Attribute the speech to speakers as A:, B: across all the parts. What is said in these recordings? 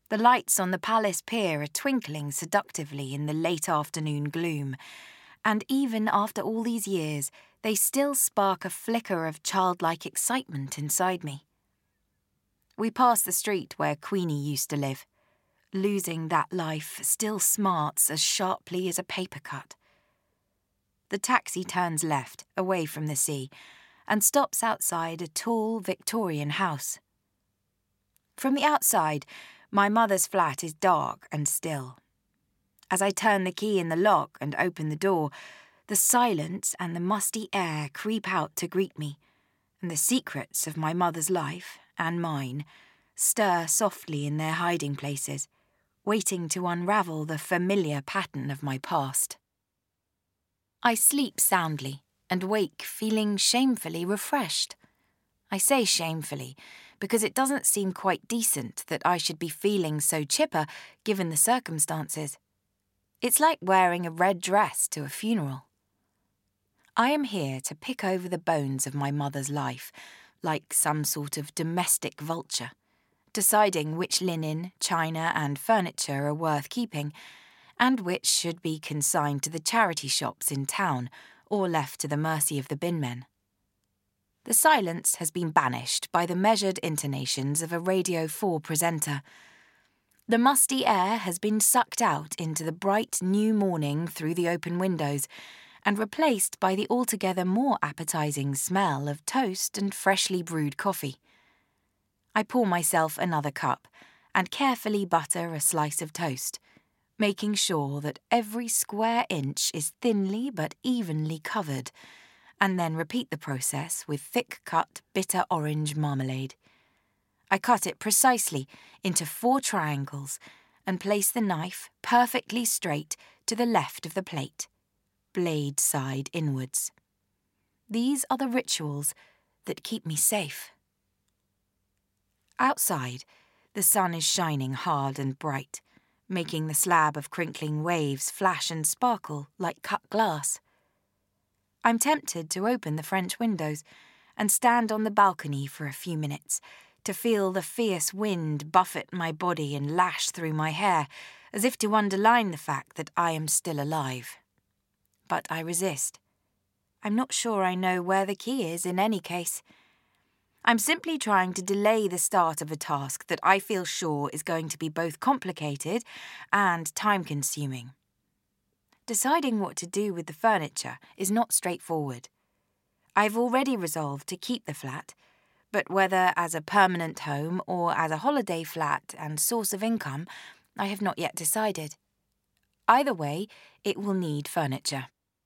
A: The lights on the palace pier are twinkling seductively in the late afternoon gloom, and even after all these years, they still spark a flicker of childlike excitement inside me. We pass the street where Queenie used to live. Losing that life still smarts as sharply as a paper cut. The taxi turns left, away from the sea, and stops outside a tall Victorian house. From the outside, my mother's flat is dark and still. As I turn the key in the lock and open the door, the silence and the musty air creep out to greet me, and the secrets of my mother's life, and mine, stir softly in their hiding places, waiting to unravel the familiar pattern of my past. I sleep soundly and wake feeling shamefully refreshed. I say shamefully because it doesn't seem quite decent that I should be feeling so chipper given the circumstances. It's like wearing a red dress to a funeral. I am here to pick over the bones of my mother's life, like some sort of domestic vulture, deciding which linen, china and furniture are worth keeping, and which should be consigned to the charity shops in town or left to the mercy of the bin men. The silence has been banished by the measured intonations of a Radio 4 presenter. The musty air has been sucked out into the bright new morning through the open windows and replaced by the altogether more appetizing smell of toast and freshly brewed coffee. I pour myself another cup and carefully butter a slice of toast, making sure that every square inch is thinly but evenly covered, and then repeat the process with thick-cut bitter orange marmalade. I cut it precisely into 4 triangles and place the knife perfectly straight to the left of the plate, blade side inwards. These are the rituals that keep me safe. Outside, the sun is shining hard and bright, making the slab of crinkling waves flash and sparkle like cut glass. I'm tempted to open the French windows and stand on the balcony for a few minutes to feel the fierce wind buffet my body and lash through my hair, as if to underline the fact that I am still alive. But I resist. I'm not sure I know where the key is in any case. I'm simply trying to delay the start of a task that I feel sure is going to be both complicated and time-consuming. Deciding what to do with the furniture is not straightforward. I've already resolved to keep the flat, but whether as a permanent home or as a holiday flat and source of income, I have not yet decided. Either way, it will need furniture.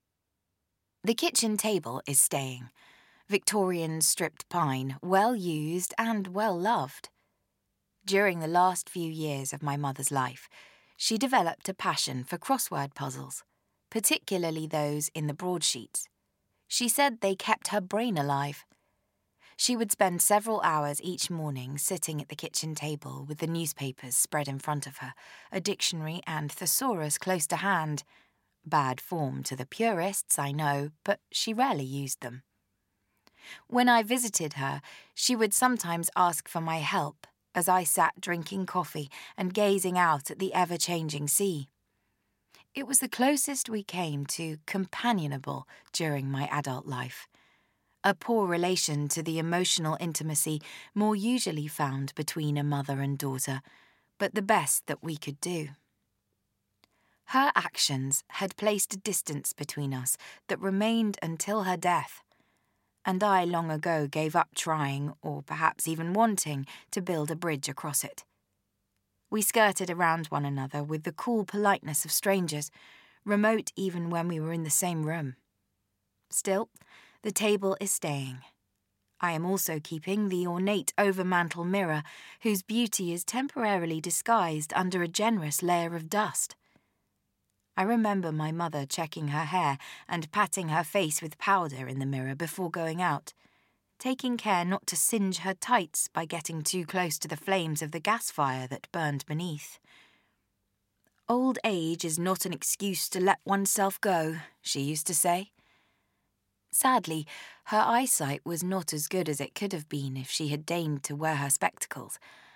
A: The kitchen table is staying. Victorian stripped pine, well used and well loved. During the last few years of my mother's life, she developed a passion for crossword puzzles, particularly those in the broadsheets. She said they kept her brain alive. She would spend several hours each morning sitting at the kitchen table with the newspapers spread in front of her, a dictionary and thesaurus close to hand. Bad form to the purists, I know, but she rarely used them. When I visited her, she would sometimes ask for my help as I sat drinking coffee and gazing out at the ever-changing sea. It was the closest we came to companionable during my adult life, a poor relation to the emotional intimacy more usually found between a mother and daughter, but the best that we could do. Her actions had placed a distance between us that remained until her death, and I long ago gave up trying, or perhaps even wanting, to build a bridge across it. We skirted around one another with the cool politeness of strangers, remote even when we were in the same room. Still, the table is staying. I am also keeping the ornate overmantel mirror, whose beauty is temporarily disguised under a generous layer of dust. I remember my mother checking her hair and patting her face with powder in the mirror before going out, taking care not to singe her tights by getting too close to the flames of the gas fire that burned beneath. Old age is not an excuse to let oneself go, she used to say. Sadly, her eyesight was not as good as it could have been if she had deigned to wear her spectacles,